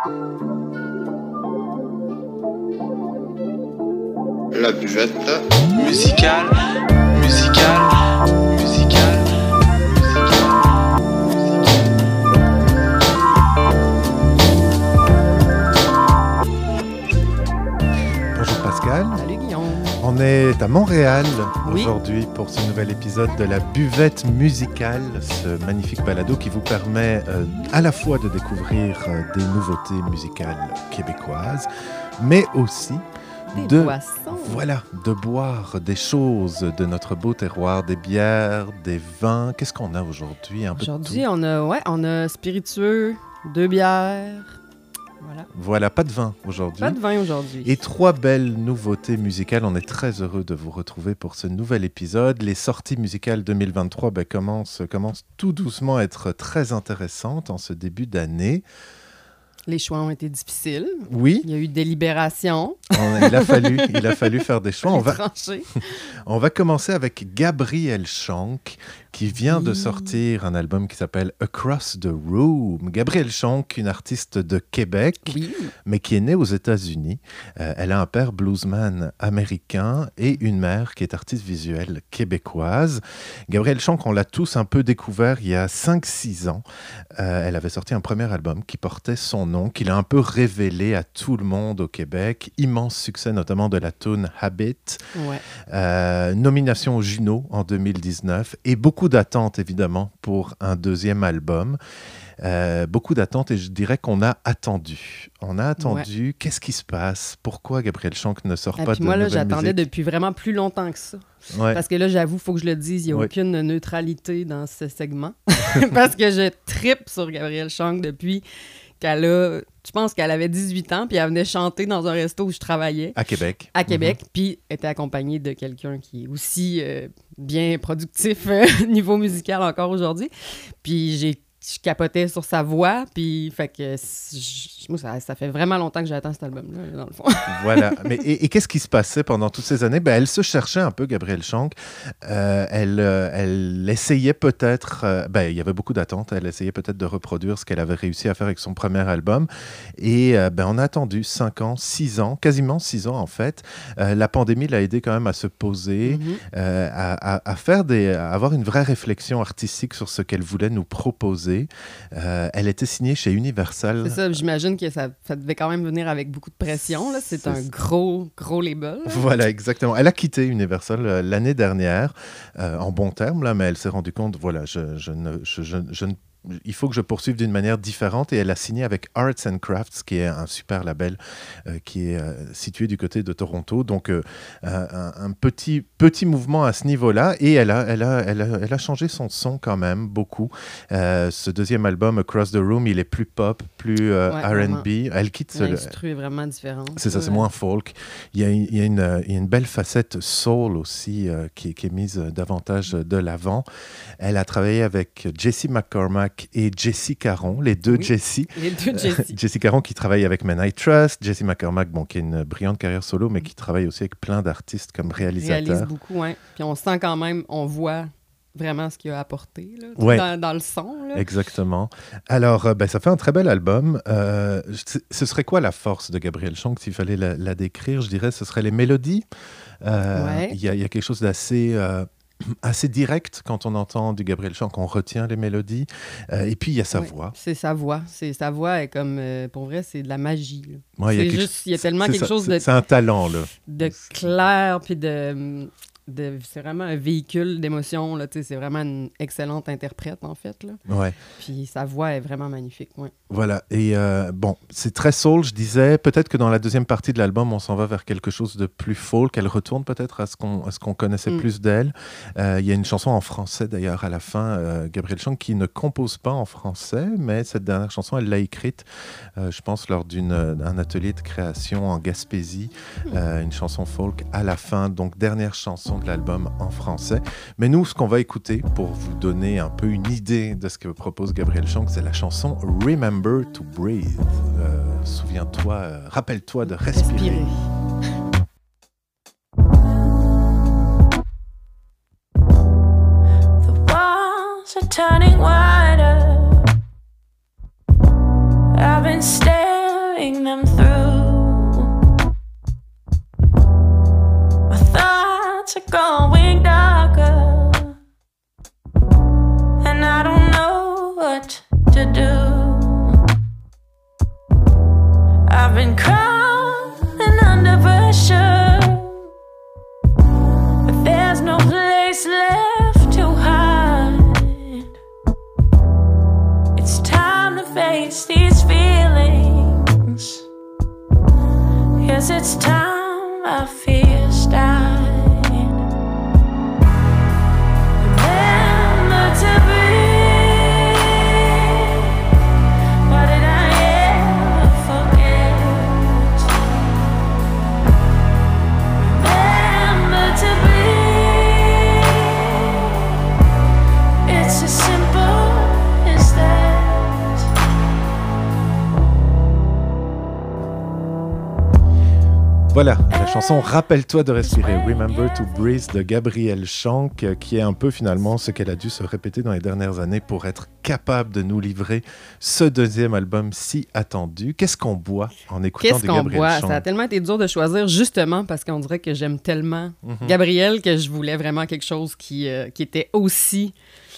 La buvette musicale, musicale, musicale, Bonjour Pascal. Salut Guillaume. On est à Montréal Oui. aujourd'hui pour ce nouvel épisode de la buvette musicale, ce magnifique balado qui vous permet à la fois de découvrir des nouveautés musicales québécoises, mais aussi Des boissons. Voilà, de boire des choses de notre beau terroir, des bières, des vins. Qu'est-ce qu'on a aujourd'hui? Aujourd'hui, on a spiritueux, 2 bières. Voilà. Voilà, pas de vin aujourd'hui. Pas de vin aujourd'hui. Et 3 belles nouveautés musicales. On est très heureux de vous retrouver pour ce nouvel épisode. Les sorties musicales 2023 commencent tout doucement à être très intéressantes en ce début d'année. Les choix ont été difficiles. Oui. Il y a eu délibération. Il a fallu faire des choix. Trancher. On va commencer avec Gabrielle Schonk, qui vient de sortir un album qui s'appelle Across the Room. Gabrielle Schonk, une artiste de Québec, mais qui est née aux États-Unis. Elle a un père bluesman américain et une mère qui est artiste visuelle québécoise. Gabrielle Schonk, on l'a tous un peu découvert il y a 5-6 ans. Elle avait sorti un premier album qui portait son nom, qu'il a un peu révélé à tout le monde au Québec. Immense succès, notamment de la tune Habit. Ouais. Nomination au Juno en 2019 et beaucoup d'attentes, évidemment, pour un deuxième album. Beaucoup d'attentes et je dirais qu'on a attendu. On a attendu. Ouais. Qu'est-ce qui se passe? Pourquoi Gabrielle Schonk ne sort pas de moi, nouvelle j'attendais musique? depuis vraiment plus longtemps que ça. Ouais. Parce que là, j'avoue, il faut que je le dise, il n'y a aucune neutralité dans ce segment. Parce que je trippe sur Gabrielle Schonk depuis qu'elle a... Je pense qu'elle avait 18 ans, puis elle venait chanter dans un resto où je travaillais. À Québec. À Québec, puis était accompagnée de quelqu'un qui est aussi bien productif niveau musical encore aujourd'hui. Puis je capotais sur sa voix, puis fait que moi, ça fait vraiment longtemps que j'attends cet album-là, dans le fond. Voilà. Mais, et qu'est-ce qui se passait pendant toutes ces années? Elle se cherchait un peu, Gabrielle Schonk. Elle essayait peut-être... il y avait beaucoup d'attentes. Elle essayait peut-être de reproduire ce qu'elle avait réussi à faire avec son premier album. Et on a attendu 5 ans, 6 ans, quasiment 6 ans en fait. La pandémie l'a aidé quand même à se poser, à avoir une vraie réflexion artistique sur ce qu'elle voulait nous proposer. Elle était signée chez Universal. C'est ça, j'imagine que ça devait quand même venir avec beaucoup de pression. Là. C'est un gros label. Là. Voilà, exactement. Elle a quitté Universal l'année dernière, en bons termes, là, mais elle s'est rendue compte, voilà, il faut que je poursuive d'une manière différente et elle a signé avec Arts and Crafts, qui est un super label qui est situé du côté de Toronto. Donc, un petit mouvement à ce niveau-là et elle a changé son son quand même beaucoup. Ce deuxième album, Across the Room, il est plus pop, plus R&B. Elle quitte... L'instru est vraiment différent. C'est ça, c'est moins folk. Il y a une belle facette soul aussi qui est mise davantage de l'avant. Elle a travaillé avec Jessie McCormack et Jessie Caron, les deux Jessie. Les deux Jessie. Jessie Caron qui travaille avec Men I Trust, Jessie McCormack, qui a une brillante carrière solo, mais qui travaille aussi avec plein d'artistes comme réalisateur. Réalise beaucoup, oui. Puis on sent quand même, on voit vraiment ce qu'il a apporté là, dans le son. Là. Exactement. Alors, ça fait un très bel album. Ce serait quoi la force de Gabrielle Schonk, s'il fallait la décrire? Je dirais ce serait les mélodies. Il y a quelque chose d'assez... assez direct quand on entend du Gabrielle Schonk, on retient les mélodies. Et puis, il y a sa voix. C'est sa voix. Sa voix est comme... pour vrai, c'est de la magie. Ouais, il y a tellement quelque chose de... C'est un talent, là. De clair, puis c'est vraiment un véhicule d'émotion. Là, c'est vraiment une excellente interprète, en fait. Là. Ouais. Puis sa voix est vraiment magnifique. Ouais. Voilà. Et c'est très soul, je disais. Peut-être que dans la deuxième partie de l'album, on s'en va vers quelque chose de plus folk. Elle retourne peut-être à ce qu'on connaissait plus d'elle. Il y a une chanson en français, d'ailleurs, à la fin. Gabrielle Schonk, qui ne compose pas en français, mais cette dernière chanson, elle l'a écrite, je pense, lors d'un atelier de création en Gaspésie. Une chanson folk à la fin. Donc, dernière chanson de l'album en français. Mais nous, ce qu'on va écouter pour vous donner un peu une idée de ce que propose Gabrielle Schonk, c'est la chanson Remember to Breathe. Souviens-toi, rappelle-toi de respirer. The walls are turning wider. I've been staring going darker, and I don't know what to do. I've been crawling under pressure, but there's no place left to hide. It's time to face these feelings. Yes, it's time our fears died. Remember to breathe. Why did I ever forget? Remember to breathe. It's as simple as that. Voilà, la chanson Rappelle-toi de respirer, Remember to Breathe de Gabrielle Shank, qui est un peu finalement ce qu'elle a dû se répéter dans les dernières années pour être capable de nous livrer ce deuxième album si attendu. Qu'est-ce qu'on boit en écoutant Qu'est-ce du qu'on Gabrielle boit? Shank? Ça a tellement été dur de choisir, justement parce qu'on dirait que j'aime tellement Gabrielle que je voulais vraiment quelque chose qui était aussi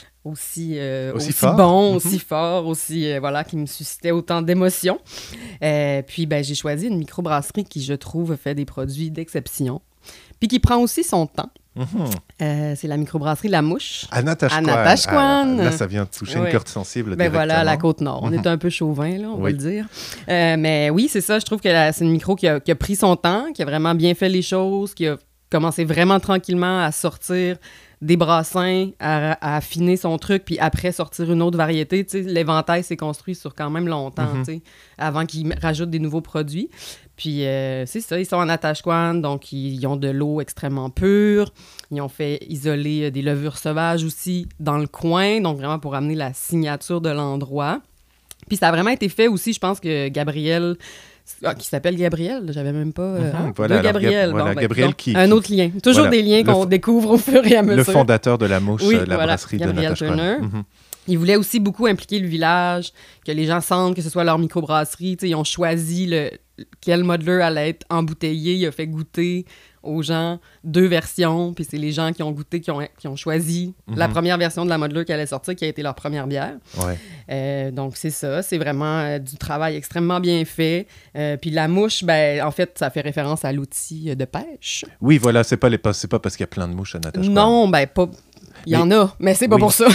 fort. bon, aussi fort, aussi, voilà, qui me suscitait autant d'émotions. Puis, ben, j'ai choisi une microbrasserie qui, je trouve, fait des produits d'exception. Puis qui prend aussi son temps. C'est la microbrasserie La Mouche. À Natashquan. Là, ça vient de toucher une corde sensible Ben directement. voilà, la Côte-Nord. On est un peu chauvin, là, on va Oui. le dire. Mais oui, c'est ça. Je trouve que c'est une micro qui a pris son temps, qui a vraiment bien fait les choses, qui a commencé vraiment tranquillement à sortir des brassins, à affiner son truc, puis après sortir une autre variété. Tu sais, l'éventail s'est construit sur quand même longtemps, tu sais, avant qu'ils rajoutent des nouveaux produits. Puis c'est ça, ils sont en Natashquan, donc ils ont de l'eau extrêmement pure. Ils ont fait isoler des levures sauvages aussi dans le coin, donc vraiment pour amener la signature de l'endroit. Puis ça a vraiment été fait aussi, je pense que Gabrielle... qui s'appelle Gabrielle, j'avais même pas... Voilà, deux Gabrielle. voilà, Ben, Gabrielle donc, un autre lien. Toujours voilà, des liens qu'on découvre au fur et à mesure. Le fondateur de La Mouche, Oui, la voilà, brasserie de Gabrielle Natashquan. Turner. Ils voulaient aussi beaucoup impliquer le village, que les gens sentent que ce soit leur microbrasserie. Ils ont choisi quel modeler allait être embouteillé. Il a fait goûter aux gens 2 versions, puis c'est les gens qui ont goûté, qui ont choisi la première version de la modeler qui allait sortir, qui a été leur première bière. Ouais. Donc c'est ça, c'est vraiment du travail extrêmement bien fait. Puis la mouche, ben en fait, ça fait référence à l'outil de pêche. Oui, voilà, c'est pas parce qu'il y a plein de mouches à Natashquan. Non, ben pas... Il y en a, mais c'est pas Oui. pour ça.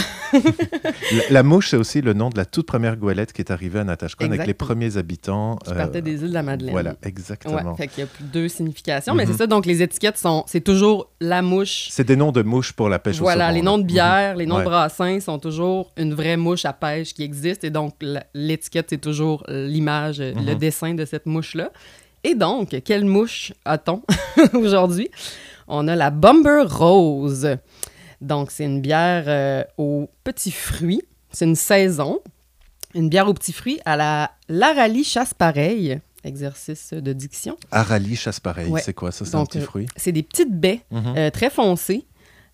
La Mouche, c'est aussi le nom de la toute première goélette qui est arrivée à Natashquan avec les Exactement. premiers habitants. Qui partait des îles de la Madeleine. Voilà, exactement. Ouais, fait qu'il y a plus 2 significations, mais c'est ça, donc les étiquettes c'est toujours la mouche. C'est des noms de mouches pour la pêche au Voilà, saumon. les noms de bière, les noms Ouais. de brassins sont toujours une vraie mouche à pêche qui existe, et donc l'étiquette, c'est toujours l'image, le dessin de cette mouche-là. Et donc, quelle mouche a-t-on aujourd'hui? On a la Bomber Rose. Donc, c'est une bière aux petits fruits. C'est une saison. Une bière aux petits fruits à la Larali chasse-pareille. Exercice de diction. Arali chasse-pareille, Ouais. c'est quoi ça? C'est Donc, un petit fruit? C'est des petites baies très foncées.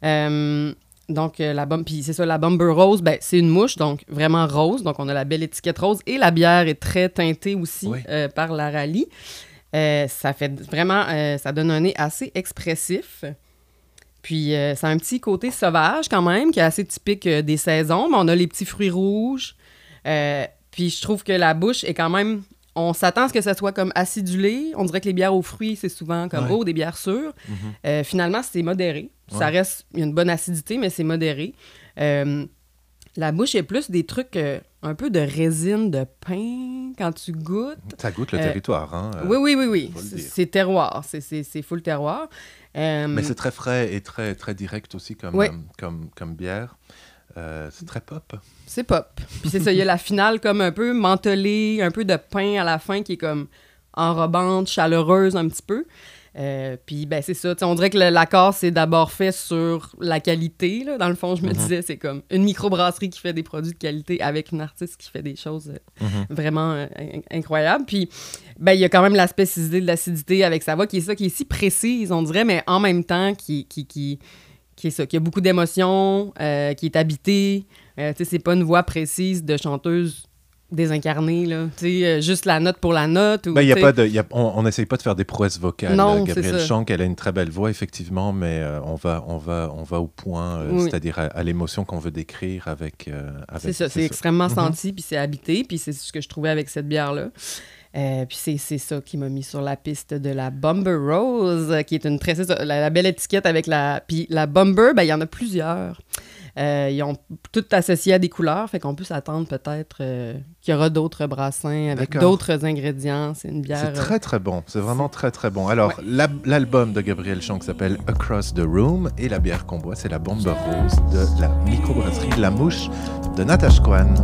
Donc, puis c'est ça, la Bomber Rose, ben, c'est une mouche, donc vraiment rose. Donc, on a la belle étiquette rose. Et la bière est très teintée aussi Oui. par Larali. Ça fait vraiment... ça donne un nez assez expressif. Puis, ça a un petit côté sauvage quand même, qui est assez typique des saisons. Mais on a les petits fruits rouges. Puis, je trouve que la bouche est quand même... On s'attend à ce que ça soit comme acidulé. On dirait que les bières aux fruits, c'est souvent comme, des bières sûres. Finalement, c'est modéré. Ça reste... Il y a une bonne acidité, mais c'est modéré. La bouche est plus des trucs... un peu de résine de pain quand tu goûtes. Ça goûte le territoire, hein? Oui. faut le dire. C'est terroir. C'est full terroir. Mais c'est très frais et très, très direct aussi comme bière. C'est très pop. C'est pop. Puis c'est ça, il y a la finale comme un peu mentholée, un peu de pain à la fin qui est comme enrobante, chaleureuse un petit peu. Puis ben c'est ça, on dirait que l'accord c'est d'abord fait sur la qualité, là. Dans le fond, je me disais, c'est comme une microbrasserie qui fait des produits de qualité avec une artiste qui fait des choses vraiment incroyables. Puis ben il y a quand même l'aspect ciselé de l'acidité avec sa voix qui est si précise, on dirait, mais en même temps qui est ça, qui a beaucoup d'émotions, qui est habitée. Tu sais, c'est pas une voix précise de chanteuse désincarné, là. Tu sais, juste la note pour la note. Ou, Ben, tu sais, on n'essaye pas de faire des prouesses vocales. Non, Gabrielle c'est ça. Schank, elle a une très belle voix, effectivement, mais on va au point, Oui. c'est-à-dire à l'émotion qu'on veut décrire avec... c'est ça, c'est extrêmement senti, puis c'est habité, puis c'est ce que je trouvais avec cette bière-là. Puis c'est ça qui m'a mis sur la piste de la Bomber Rose, qui est une très... c'est ça, la belle étiquette avec la... Puis la Bomber, ben il y en a plusieurs. Ils ont toutes associées à des couleurs, fait qu'on peut s'attendre peut-être qu'il y aura d'autres brassins avec D'accord. d'autres ingrédients. C'est une bière... C'est très, très bon. C'est vraiment très, très bon. Alors, l'album de Gabrielle Schank s'appelle Across the Room et la bière qu'on boit, c'est la Bomber Rose de la microbrasserie La Mouche de Natasha Kwan.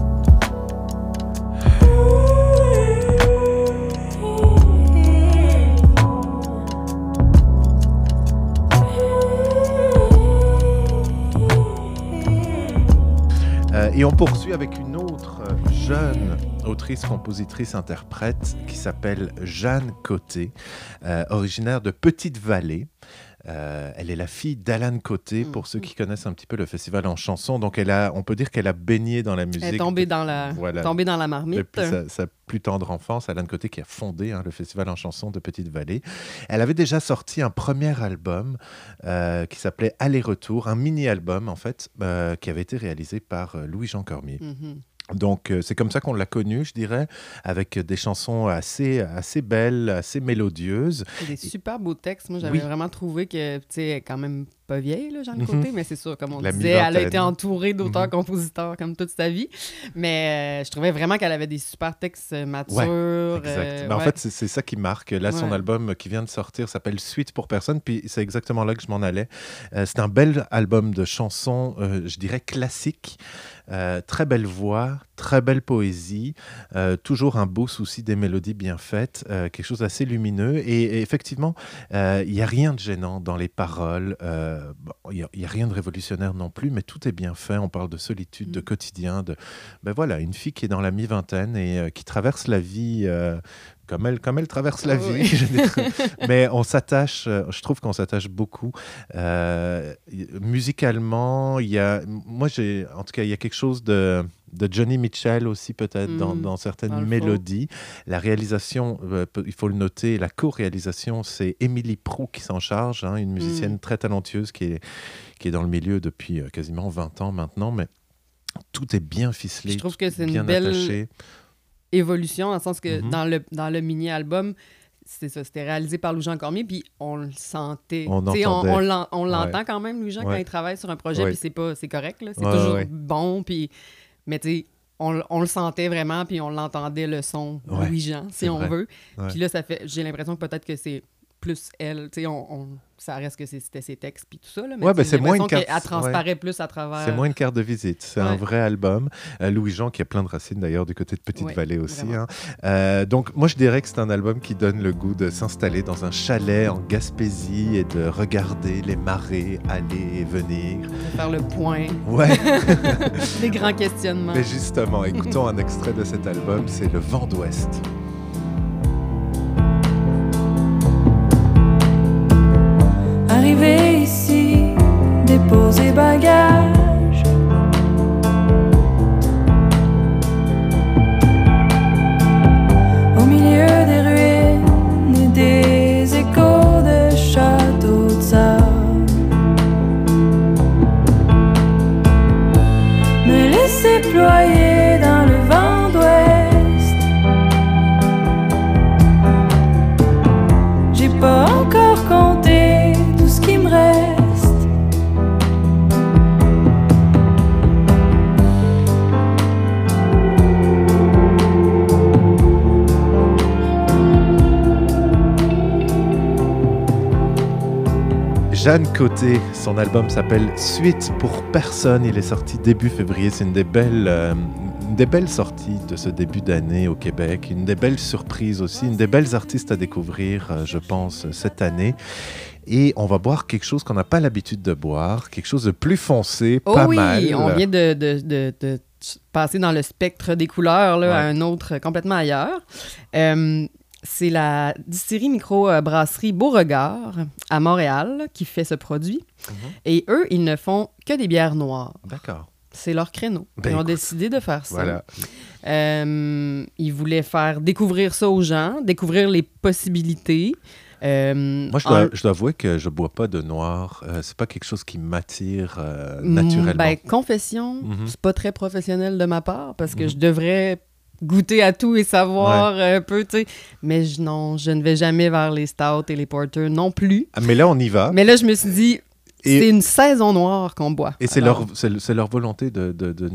Et on poursuit avec une autre jeune autrice, compositrice, interprète qui s'appelle Jeanne Côté, originaire de Petite-Vallée. Elle est la fille d'Alan Côté, pour ceux qui connaissent un petit peu le festival en chanson. Donc, on peut dire qu'elle a baigné dans la musique. Elle est tombée dans la marmite. Depuis sa plus tendre enfance, Alan Côté qui a fondé le festival en chanson de Petite-Vallée. Elle avait déjà sorti un premier album qui s'appelait Aller-retour, un mini-album en fait, qui avait été réalisé par Louis-Jean Cormier. Donc, c'est comme ça qu'on l'a connue, je dirais, avec des chansons assez belles, assez mélodieuses. Des super beaux textes. Moi, j'avais vraiment trouvé que, tu sais, elle est quand même pas vieille, là, Jeanne Côté, mais c'est sûr, comme on disait, elle a été entourée d'auteurs-compositeurs comme toute sa vie. Mais je trouvais vraiment qu'elle avait des super textes matures. Ouais, exact. En fait, c'est ça qui marque. Là, son album qui vient de sortir s'appelle Suite pour personne, puis c'est exactement là que je m'en allais. C'est un bel album de chansons, je dirais, classiques. Très belle voix, très belle poésie, toujours un beau souci des mélodies bien faites, quelque chose d'assez lumineux. Et effectivement, il n'y a rien de gênant dans les paroles. Il n'y a rien de révolutionnaire non plus, mais tout est bien fait. On parle de solitude, de quotidien, une fille qui est dans la mi-vingtaine et qui traverse la vie comme elle traverse la vie. Mais on s'attache, je trouve qu'on s'attache beaucoup. Musicalement, il y a quelque chose de Johnny Mitchell aussi peut-être dans certaines mélodies. La réalisation, il faut le noter, la co-réalisation, c'est Émilie Proulx qui s'en charge, une musicienne très talentueuse qui est dans le milieu depuis quasiment 20 ans maintenant, mais tout est bien ficelé, je trouve que c'est bien une belle attaché. Évolution, dans le sens que dans le mini-album, c'est ça, c'était réalisé par Louis-Jean Cormier, puis on le sentait. On l'entend quand même, Louis-Jean, quand il travaille sur un projet, puis c'est correct, là, c'est toujours bon, puis... Mais tu sais, on le sentait vraiment, puis on l'entendait, le son Louis-Jean, si on veut. Puis là, j'ai l'impression que peut-être que c'est plus elle, tu sais, ça reste que c'était ses textes puis tout ça, là, mais c'est moins une carte, qu'elle transparaît plus à travers... C'est moins une carte de visite, c'est un vrai album. Louis-Jean qui a plein de racines d'ailleurs du côté de Petite-Vallée aussi. Donc moi je dirais que c'est un album qui donne le goût de s'installer dans un chalet en Gaspésie et de regarder les marées aller et venir. De faire le point. Des grands questionnements. Mais justement, écoutons un extrait de cet album, c'est Le Vent d'Ouest. Arrivé ici, déposer bagages. Au milieu des ruines et des échos de châteaux de sable. Me laisser ployer dans le vent d'ouest. J'ai pas encore compté ce qui me reste. Jeanne Côté, son album s'appelle Suite pour personne. Il est sorti début février. C'est une des belles sorties de ce début d'année au Québec. Une des belles surprises aussi. Une des belles artistes à découvrir, je pense, cette année. Et on va boire quelque chose qu'on n'a pas l'habitude de boire, quelque chose de plus foncé, pas mal. Oui, on vient de passer dans le spectre des couleurs là, à un autre complètement ailleurs. C'est la distillerie micro-brasserie Beauregard à Montréal qui fait ce produit. Et eux, ils ne font que des bières noires. D'accord. c'est leur créneau. Ben, Ils ont écoute, décidé de faire ça. Voilà. Ils voulaient faire découvrir ça aux gens, découvrir les possibilités. Moi, je dois avouer que je bois pas de noir. C'est pas quelque chose qui m'attire naturellement. Ben, confession, c'est pas très professionnel de ma part parce que Mhm. je devrais goûter à tout et savoir un peu, tu sais. Mais non, je ne vais jamais vers les stouts et les porters non plus. Ah, mais là, on y va. Mais là, je me suis dit, Et- c'est une saison noire qu'on boit. Et c'est Alors, leur volonté de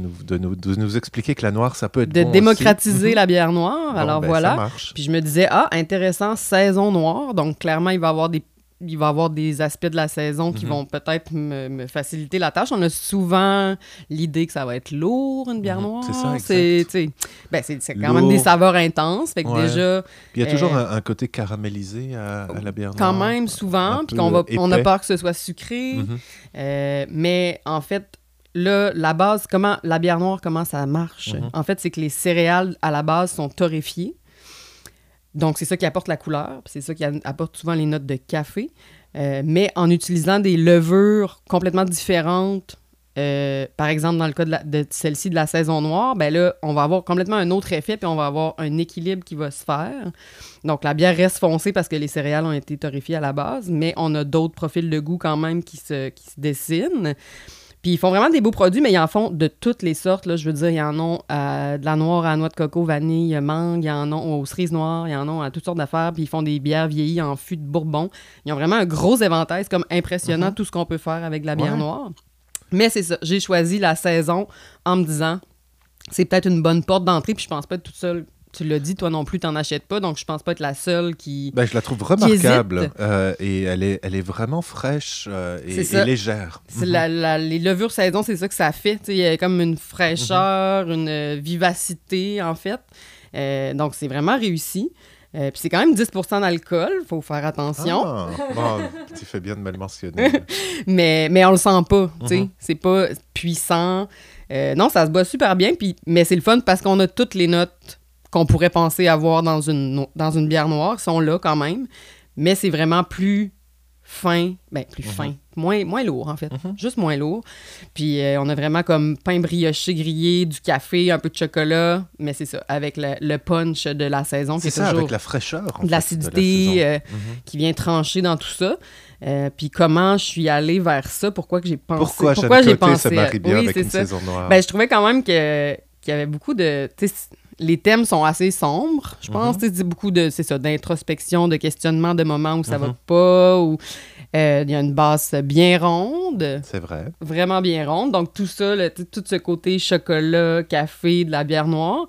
nous expliquer que la noire, ça peut être de bon démocratiser aussi. la bière noire. Bon, Alors ben, voilà. Ça marche. Puis je me disais, intéressant, saison noire. Donc, clairement, il va y avoir des aspects de la saison qui vont peut-être me faciliter la tâche. On a souvent l'idée que ça va être lourd, une bière noire. C'est ça, exact. C'est quand même des Lourd. saveurs intenses. Fait que Ouais. déjà, Il y a toujours un côté caramélisé à la bière quand noire. même souvent, un puis peu on a épais. peur que ce soit sucré. Mhm. Mais en fait, là, la base, comment la bière noire, comment ça marche? Mhm. En fait, c'est que les céréales, à la base, sont torréfiées. Donc, c'est ça qui apporte la couleur, puis c'est ça qui apporte souvent les notes de café. Mais en utilisant des levures complètement différentes, par exemple, dans le cas de celle-ci de la saison noire, ben là, on va avoir complètement un autre effet, puis on va avoir un équilibre qui va se faire. Donc, la bière reste foncée parce que les céréales ont été torréfiées à la base, mais on a d'autres profils de goût quand même qui se dessinent. Puis ils font vraiment des beaux produits, mais ils en font de toutes les sortes. Là. Je veux dire, ils en ont de la noire à noix de coco, vanille, mangue, ils en ont aux cerises noires, ils en ont à toutes sortes d'affaires. Puis ils font des bières vieillies en fût de Bourbon. Ils ont vraiment un gros éventail. C'est comme impressionnant tout ce qu'on peut faire avec de la bière Ouais. noire. Mais c'est ça, j'ai choisi la saison en me disant, c'est peut-être une bonne porte d'entrée, puis je pense pas être toute seule. Tu l'as dit, toi non plus, t'en achètes pas, donc je pense pas être la seule qui... Ben, je la trouve remarquable et elle est vraiment fraîche C'est et ça. légère. C'est Mhm. les levures saison, c'est ça que ça fait. Tu sais, il y a comme une fraîcheur, une vivacité, en fait. Donc, c'est vraiment réussi. Puis c'est quand même 10% d'alcool, il faut faire attention. Ah, bon, tu fais bien de me le mentionner. Mais on le sent pas, tu sais. Mhm. C'est pas puissant. Non, ça se boit super bien, mais c'est le fun parce qu'on a toutes les notes qu'on pourrait penser avoir dans une bière noire, sont là quand même. Mais c'est vraiment plus fin, plus fin, moins lourd en fait, juste moins lourd. Puis on a vraiment comme pain brioché grillé, du café, un peu de chocolat, mais c'est ça, avec le punch de la saison. qui C'est est ça, toujours avec la fraîcheur. en fait, de l'acidité de la saison. qui vient trancher dans tout ça. Puis comment je suis allée vers ça, pourquoi que j'ai pensé... Pourquoi j'ai Jeanne Côté pensé se marie bien oui, avec c'est une ça. saison noire? Ben, je trouvais quand même qu'il y avait beaucoup de... tu sais, les thèmes sont assez sombres, je pense. Tu sais, c'est beaucoup d'introspection, de questionnement de moments où ça va pas, où il y a une basse bien ronde, C'est vrai. vraiment bien ronde. Donc, tout ça, tout ce côté chocolat, café, de la bière noire.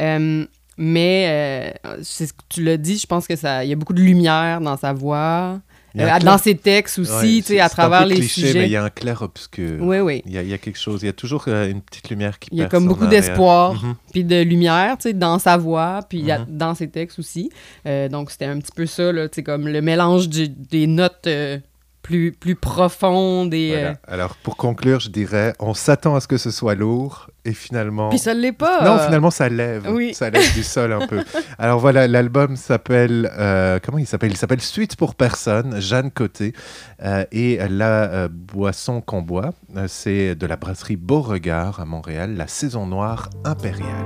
Mais, c'est ce que tu l'as dit, je pense que il y a beaucoup de lumière dans sa voix. Il y a un Dans ses textes aussi, Ouais, tu sais, à c'est un peu travers les cliché, sujets. mais il y a un clair-obscur. Oui, oui. Il y a quelque chose, il y a toujours une petite lumière qui Il y a perce comme en beaucoup arrière. d'espoir, Mhm. puis de lumière, tu sais, dans sa voix, puis dans ses textes aussi. Donc, c'était un petit peu ça, là, tu sais, comme le mélange des notes plus profondes et... Voilà. Alors, pour conclure, je dirais, on s'attend à ce que ce soit lourd, et finalement... Puis ça l'est pas! Non, finalement, ça lève. Oui. Ça lève du sol un peu. Alors voilà, l'album s'appelle... comment il s'appelle? Il s'appelle Suite pour personne, Jeanne Côté. Et la boisson qu'on boit, c'est de la brasserie Beauregard à Montréal, la Saison Noire Impériale.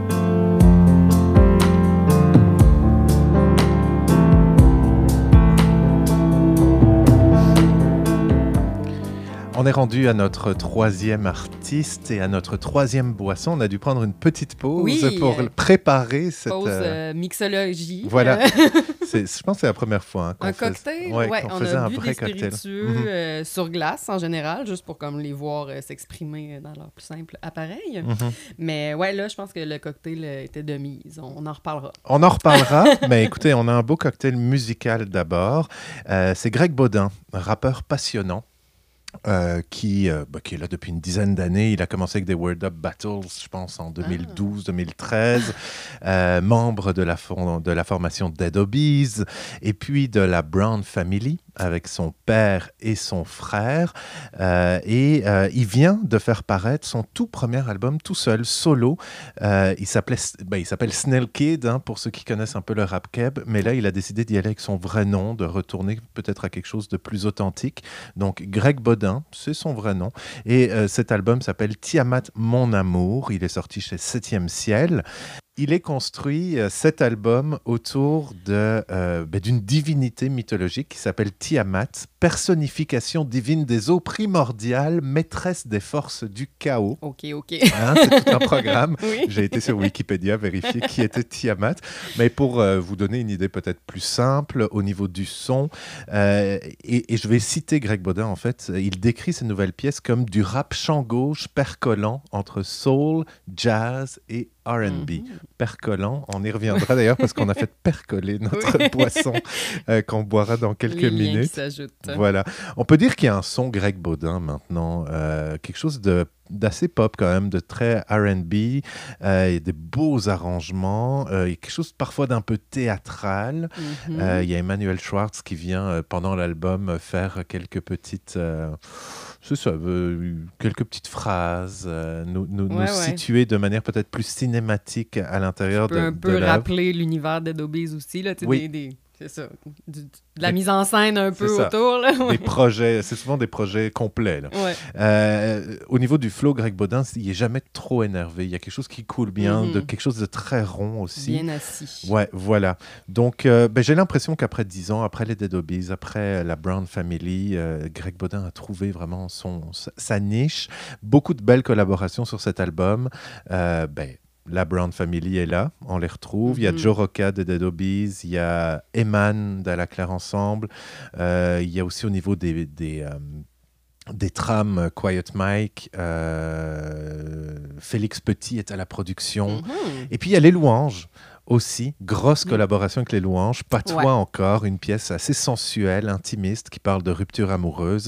On est rendu à notre troisième artiste et à notre troisième boisson. On a dû prendre une petite pause Oui, pour préparer cette... Pause mixologie. Voilà. Je pense que c'est la première fois. Qu'on Un cocktail? Ouais, Ouais, qu'on on faisait a un bu vrai des cocktail. spiritueux sur glace en général, juste pour comme les voir s'exprimer dans leur plus simple appareil. Mais ouais, là, je pense que le cocktail était de mise. On en reparlera. On en reparlera, mais écoutez, on a un beau cocktail musical d'abord. C'est Greg Baudin, rappeur passionnant. Qui est là depuis une dizaine d'années. Il a commencé avec des Word Up Battles, je pense, en 2012-2013. Membre de la formation Dead Obies et puis de la Brown Family. avec son père et son frère. Il vient de faire paraître son tout premier album tout seul, solo. Il s'appelle Snell Kid, hein, pour ceux qui connaissent un peu le rap keb, mais là, il a décidé d'y aller avec son vrai nom, de retourner peut-être à quelque chose de plus authentique. Donc, Greg Bodin, c'est son vrai nom. Et cet album s'appelle Tiamat, mon amour. Il est sorti chez 7e Ciel. Il est construit, cet album, autour d'une divinité mythologique qui s'appelle Tiamat, personnification divine des eaux primordiales, maîtresse des forces du chaos. OK. Hein, c'est tout un programme. Oui. J'ai été sur Wikipédia vérifier qui était Tiamat. Mais pour vous donner une idée peut-être plus simple au niveau du son, et je vais citer Greg Bodin, en fait, il décrit ces nouvelles pièces comme du rap chant gauche percolant entre soul, jazz et R&B. Percolant, on y reviendra d'ailleurs parce qu'on a fait percoler notre boisson qu'on boira dans quelques minutes. Qui s'ajoutent. Voilà. On peut dire qu'il y a un son Greg Bodin maintenant, quelque chose d'assez pop quand même, de très R&B, il y a des beaux arrangements, il y a quelque chose parfois d'un peu théâtral. Il y a Emmanuel Schwartz qui vient pendant l'album faire quelques petites... quelques petites phrases, nous situer de manière peut-être plus cinématique à l'intérieur de l'œuvre. Un peu rappeler l'univers Dead Obies aussi, là, oui. c'est ça, de la mise en scène un peu autour. Là, des projets, c'est souvent des projets complets. Là. Ouais. Au niveau du flow, Greg Bodin, il n'est jamais trop énervé. Il y a quelque chose qui coule bien, quelque chose de très rond aussi. Bien assis. Ouais, voilà. Donc, j'ai l'impression qu'après 10 ans, après les Dead Obies, après la Brown Family, Greg Bodin a trouvé vraiment sa niche. Beaucoup de belles collaborations sur cet album. La Brown Family est là, on les retrouve. Il y a Joe Rocca de Dead Obies, il y a Eman d'À Claire Ensemble, il y a aussi au niveau des trams Quiet Mike, Félix Petit est à la production. Et puis il y a Les Louanges aussi, grosse collaboration avec Les Louanges, Patois encore, une pièce assez sensuelle, intimiste, qui parle de rupture amoureuse.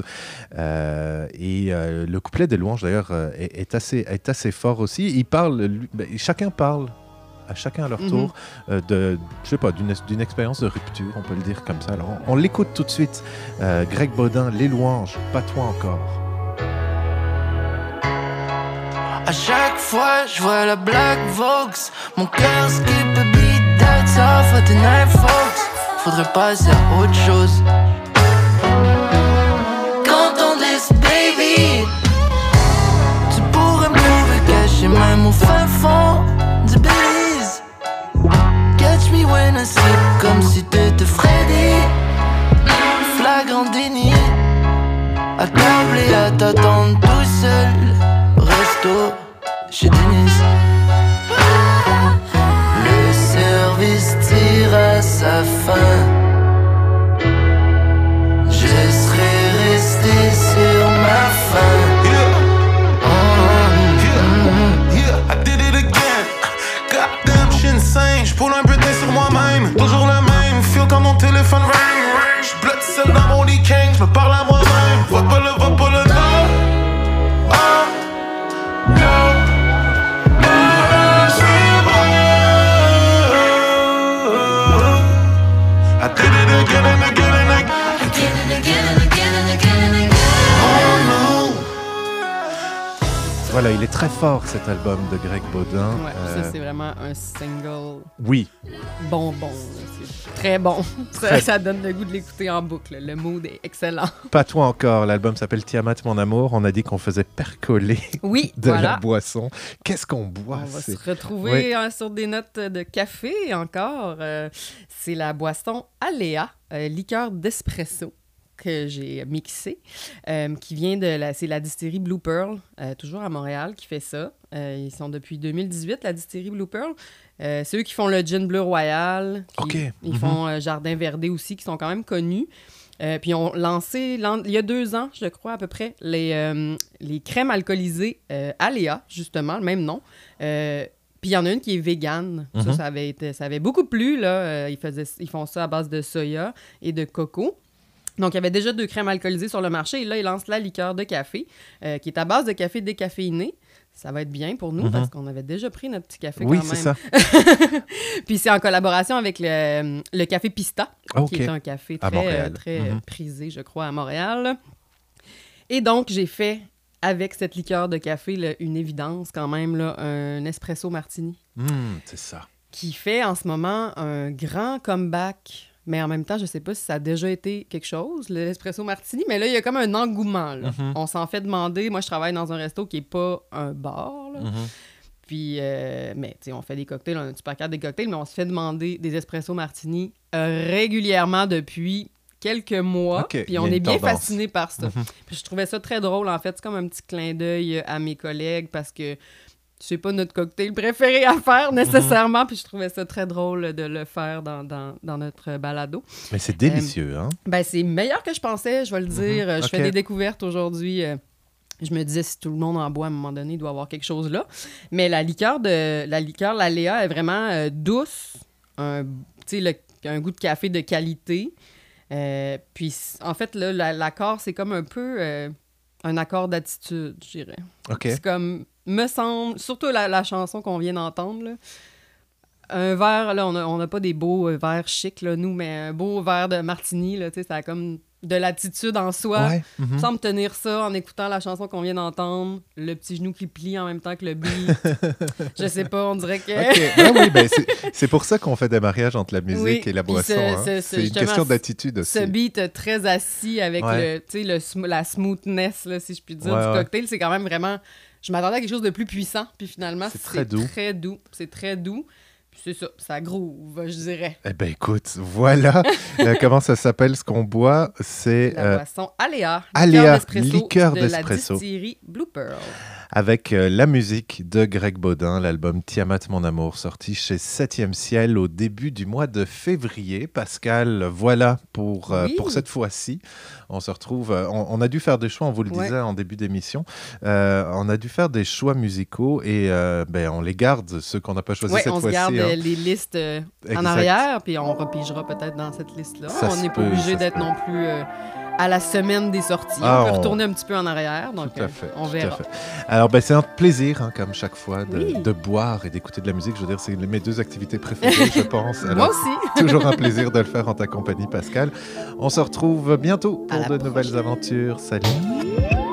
Le couplet des Louanges, d'ailleurs, est assez fort aussi. Chacun parle, à chacun à leur tour, d'une expérience de rupture, on peut le dire comme ça. Alors, on l'écoute tout de suite. Greg Bodin, Les Louanges, Patois encore. À chaque fois, je vois la Black Vaux. Mon cœur skip a beat, that's all for tonight, folks. Faudrait passer à autre chose. Quand on dit baby, tu pourrais me trouver caché même au fin fond du Belize. Catch me when I sleep, comme si t'étais Freddy. Flagrant déni, à table et à t'attendre tout seul. Resto chez Denis. Le service tire à sa fin. Je serai resté sur ma faim. I did it again. Goddamn, j'suis insane. J'poule un butin sur moi-même. Toujours le même feel quand mon téléphone ring. J'blotte seul dans mon lit king. J'me parle à moi-même. Va pas le non. Voilà, il est très fort cet album de Greg Bodin. Ouais, ça c'est vraiment un single. Oui. Bonbon, c'est très bon. Ça donne le goût de l'écouter en boucle. Le mood est excellent. Pas toi encore, l'album s'appelle Tiamat, mon amour. On a dit qu'on faisait percoler la boisson. Qu'est-ce qu'on boit? On va se retrouver sur des notes de café encore. C'est la boisson Aléa, liqueur d'espresso que j'ai mixé, qui vient c'est la distillerie Blue Pearl, toujours à Montréal, qui fait ça. Ils sont depuis 2018, la distillerie Blue Pearl. C'est eux qui font le gin bleu royal. Ils font Jardin Verdé aussi, qui sont quand même connus. Puis ils ont lancé, il y a 2 ans, je crois, à peu près, les crèmes alcoolisées Aléa, justement, le même nom. Puis il y en a une qui est végane. Ça avait beaucoup plu, là. Ils font ça à base de soya et de coco. Donc, il y avait déjà 2 crèmes alcoolisées sur le marché. Et là, ils lancent la liqueur de café, qui est à base de café décaféiné. ça va être bien pour nous parce qu'on avait déjà pris notre petit café Oui, quand même. c'est ça. Puis c'est en collaboration avec le Café Pista, OK. qui est un café À Montréal. très prisé, je crois, à Montréal. Et donc, j'ai fait, avec cette liqueur de café, une évidence quand même, là, un espresso martini, C'est ça. qui fait en ce moment un grand comeback. Mais en même temps, je sais pas si ça a déjà été quelque chose, l'espresso martini, mais là, il y a comme un engouement. Là. On s'en fait demander. Moi, je travaille dans un resto qui est pas un bar. Là. Puis, mais tu sais, on fait des cocktails, on a un super carte des cocktails, mais on se fait demander des espresso martini régulièrement depuis quelques mois. OK, Puis il y a on une est bien tendance. fasciné par ça. Puis je trouvais ça très drôle, en fait. C'est comme un petit clin d'œil à mes collègues parce que c'est pas notre cocktail préféré à faire nécessairement, puis je trouvais ça très drôle de le faire dans notre balado. Mais c'est délicieux, hein? Ben, c'est meilleur que je pensais, je vais le dire. Je OK. fais des découvertes aujourd'hui. Je me disais, si tout le monde en boit à un moment donné, il doit y avoir quelque chose là. Mais la liqueur, la Léa, est vraiment douce. Tu sais, un goût de café de qualité. Puis, en fait, là, l'accord, c'est comme un peu un accord d'attitude, je dirais. OK. C'est comme, me semble, surtout la chanson qu'on vient d'entendre, là. Un verre, là, on n'a pas des beaux verres chics, là, nous, mais un beau verre de martini, là, tu sais, ça a comme de l'attitude en soi. Ouais. Il me semble tenir ça en écoutant la chanson qu'on vient d'entendre, le petit genou qui plie en même temps que le beat. Je sais pas, on dirait que... OK. Ben oui, ben c'est pour ça qu'on fait des mariages entre la musique Oui, et la puis boisson. C'est une justement, question d'attitude aussi. Ce beat très assis avec Ouais. la smoothness, là, si je puis dire, Ouais, du ouais. cocktail, c'est quand même vraiment... Je m'attendais à quelque chose de plus puissant, puis finalement, C'est très doux. très doux. C'est très doux. Puis c'est ça groove, je dirais. Eh ben écoute, voilà comment ça s'appelle ce qu'on boit. C'est La boisson Aléa. Aléa, liqueur liqueur de d'espresso. la distillerie Blue Pearl. avec la musique de Greg Baudin, l'album Tiamat Mon Amour, sorti chez 7e Ciel au début du mois de février. Pascal, voilà pour cette fois-ci. On se retrouve, on a dû faire des choix, on vous le disait en début d'émission, on a dû faire des choix musicaux et on les garde, ceux qu'on n'a pas choisis cette fois-ci. On se garde les listes en arrière, puis on repigera peut-être dans cette liste-là. Ça on n'est pas peut, obligé ça d'être se peut. non plus à la semaine des sorties. Ah, on peut retourner un petit peu en arrière, donc Tout à fait, on tout verra. à fait. Alors, c'est un plaisir, hein, comme chaque fois, Oui. de boire et d'écouter de la musique. Je veux dire, c'est mes deux activités préférées, je pense. Moi Alors, aussi. toujours un plaisir de le faire en ta compagnie, Pascal. On se retrouve bientôt À pour la de nouvelles prochaine. aventures. Salut!